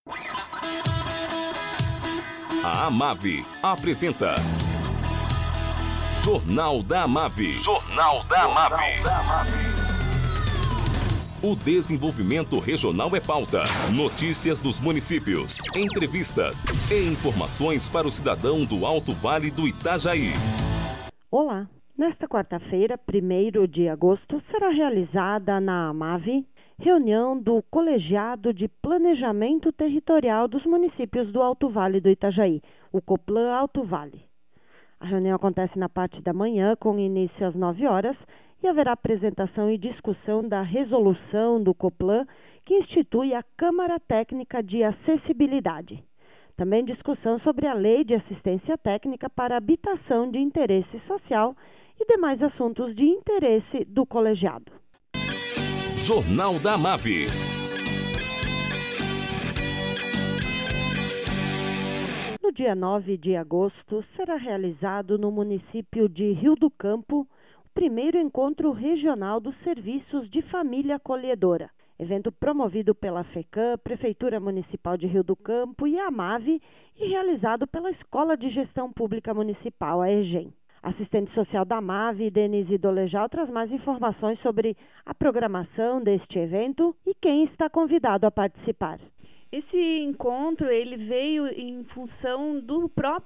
A Amave apresenta Jornal da Amave. Jornal da Amave. O desenvolvimento regional é pauta. Notícias dos municípios, entrevistas e informações para o cidadão do Alto Vale do Itajaí. Olá! Nesta quarta-feira, 1º de agosto, será realizada na Amave reunião do Colegiado de Planejamento Territorial dos Municípios do Alto Vale do Itajaí, o Coplan Alto Vale. A reunião acontece na parte da manhã, com início às 9 horas, e haverá apresentação e discussão da resolução do Coplan, que institui a Câmara Técnica de Acessibilidade. Também discussão sobre a Lei de Assistência Técnica para Habitação de Interesse Social e demais assuntos de interesse do colegiado. Jornal da Amave. No dia 9 de agosto, será realizado no município de Rio do Campo o primeiro encontro regional dos serviços de família acolhedora. Evento promovido pela FECAM, Prefeitura Municipal de Rio do Campo e a Amave e realizado pela Escola de Gestão Pública Municipal, a EGEM. Assistente social da Amave, Denise Dolejal, traz mais informações sobre a programação deste evento e quem está convidado a participar. Esse encontro ele veio em função do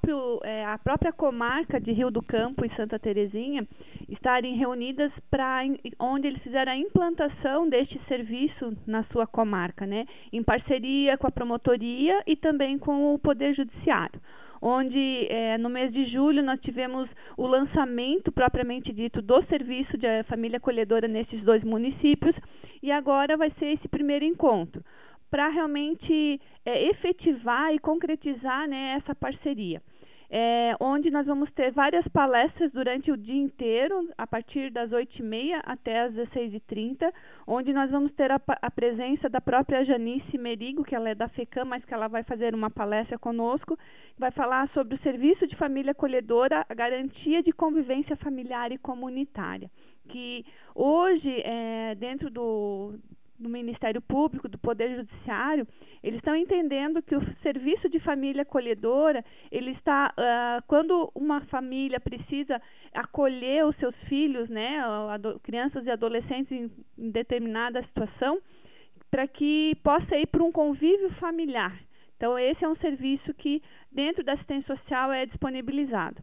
a própria comarca de Rio do Campo e Santa Terezinha estarem reunidas onde eles fizeram a implantação deste serviço na sua comarca, né? Em parceria com a promotoria e também com o Poder Judiciário, onde no mês de julho nós tivemos o lançamento propriamente dito do serviço de família acolhedora nesses dois municípios, e agora vai ser esse primeiro encontro para realmente efetivar e concretizar, né, essa parceria. Onde nós vamos ter várias palestras durante o dia inteiro, a partir das 8h30 até as 16h30, onde nós vamos ter a presença da própria Janice Merigo, que ela é da FECAM, mas que ela vai fazer uma palestra conosco, vai falar sobre o serviço de família acolhedora, a garantia de convivência familiar e comunitária, que hoje, dentro do Ministério Público, do Poder Judiciário, eles estão entendendo que o serviço de família acolhedora, ele está, quando uma família precisa acolher os seus filhos, né, crianças e adolescentes em determinada situação, para que possa ir para um convívio familiar. Então, esse é um serviço que, dentro da assistência social, é disponibilizado.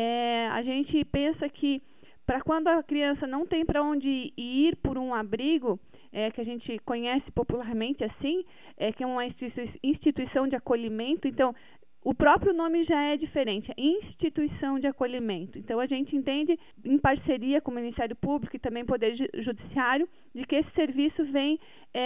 A gente pensa que, para quando a criança não tem para onde ir por um abrigo, que a gente conhece popularmente assim, que é uma instituição de acolhimento, então, o próprio nome já é diferente, é instituição de acolhimento. Então, a gente entende, em parceria com o Ministério Público e também Poder Judiciário, de que esse serviço vem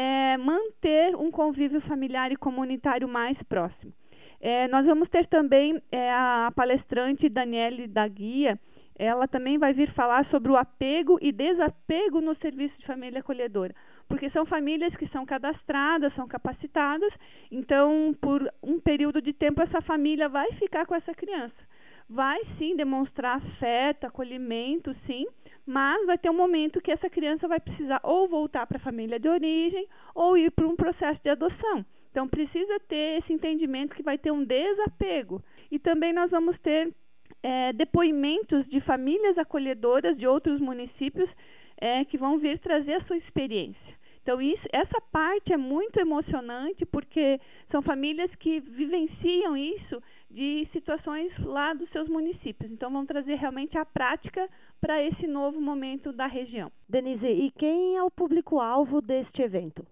manter um convívio familiar e comunitário mais próximo. Nós vamos ter também a palestrante Daniele da Guia. Ela também vai vir falar sobre o apego e desapego no serviço de família acolhedora, porque são famílias que são cadastradas, são capacitadas, então, por um período de tempo, essa família vai ficar com essa criança. Vai, sim, demonstrar afeto, acolhimento, sim, mas vai ter um momento que essa criança vai precisar ou voltar para a família de origem ou ir para um processo de adoção. Então, precisa ter esse entendimento que vai ter um desapego. E também nós vamos ter depoimentos de famílias acolhedoras de outros municípios que vão vir trazer a sua experiência. Então, essa parte é muito emocionante, porque são famílias que vivenciam isso de situações lá dos seus municípios. Então, vão trazer realmente a prática para esse novo momento da região. Denise, e quem é o público-alvo deste evento?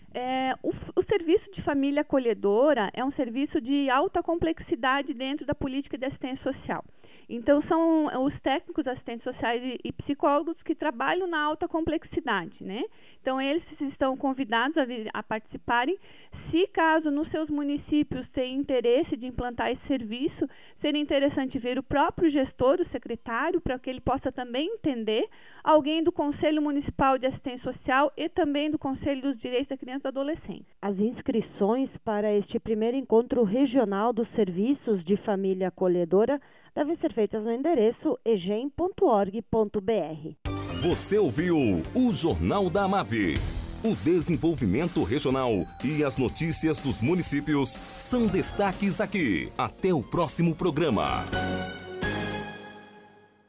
O serviço de família acolhedora é um serviço de alta complexidade dentro da política de assistência social. Então, são os técnicos assistentes sociais e psicólogos que trabalham na alta complexidade, né? Então, eles estão convidados a participarem. Se caso nos seus municípios tenham interesse de implantar esse serviço, seria interessante ver o próprio gestor, o secretário, para que ele possa também entender, alguém do Conselho Municipal de Assistência Social e também do Conselho dos Direitos da Criança e do Adolescente. As inscrições para este primeiro encontro regional dos serviços de família acolhedora devem ser feitas no endereço egem.org.br. Você ouviu o Jornal da Amave. O desenvolvimento regional e as notícias dos municípios são destaques aqui. Até o próximo programa.